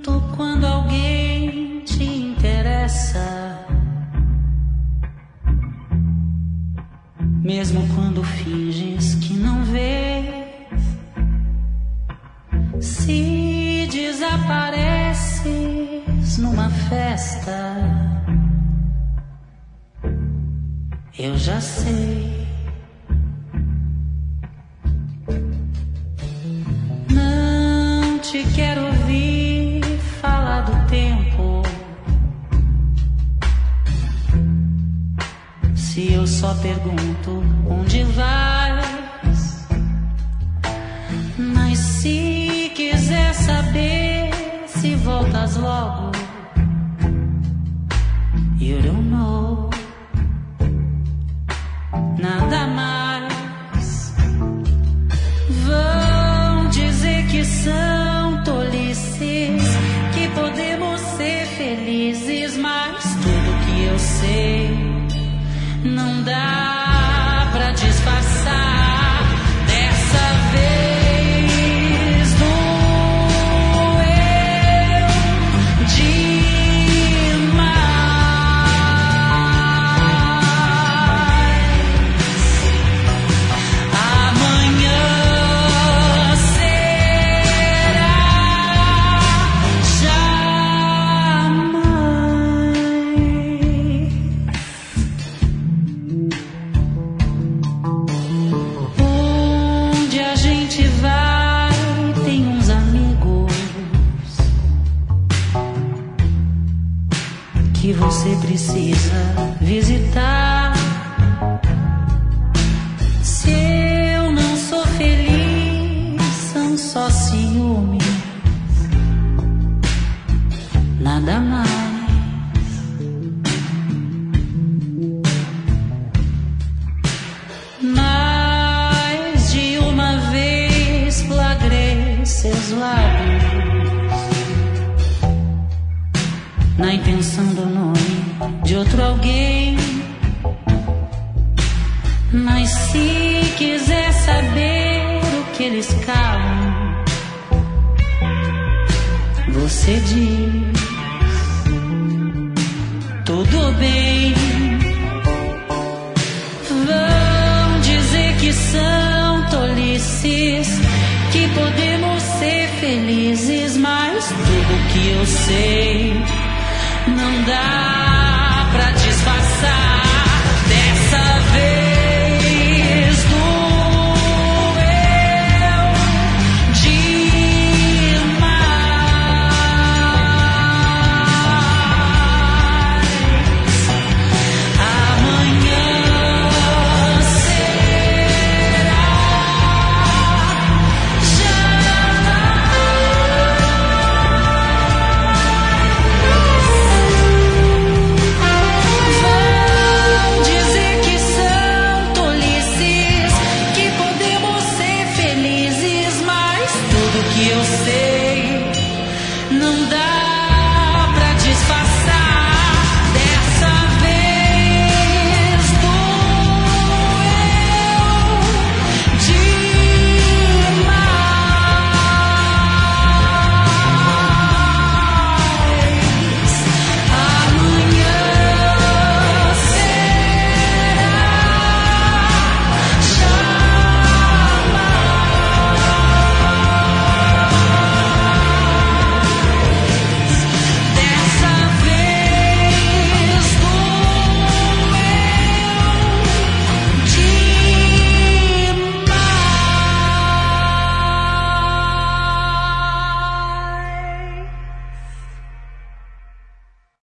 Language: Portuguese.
sinto quando alguém te interessa, mesmo quando finges que não vês. Se desapareces numa festa, eu já sei. Não te quero ouvir falar do tempo, se eu só pergunto onde vais. Mas se quiser saber se voltas logo, you don't know. Nada mais. Vão dizer que são tolices, que podemos ser felizes, mas tudo que eu sei não dá pra disfarçar. Dessa vez doeu demais. Amanhã será jamais. Onde a gente vai tem uns amigos que você precisa visitar. Se eu não sou feliz, são só ciúmes, nada mais. Mais de uma vez flagrei seus lábios na intenção do nome de outro alguém. Mas se quiser saber o que eles calam, você diz tudo bem. Vão dizer que são tolices, que podemos ser felizes, mas tudo que eu sei não dá pra disfarçar.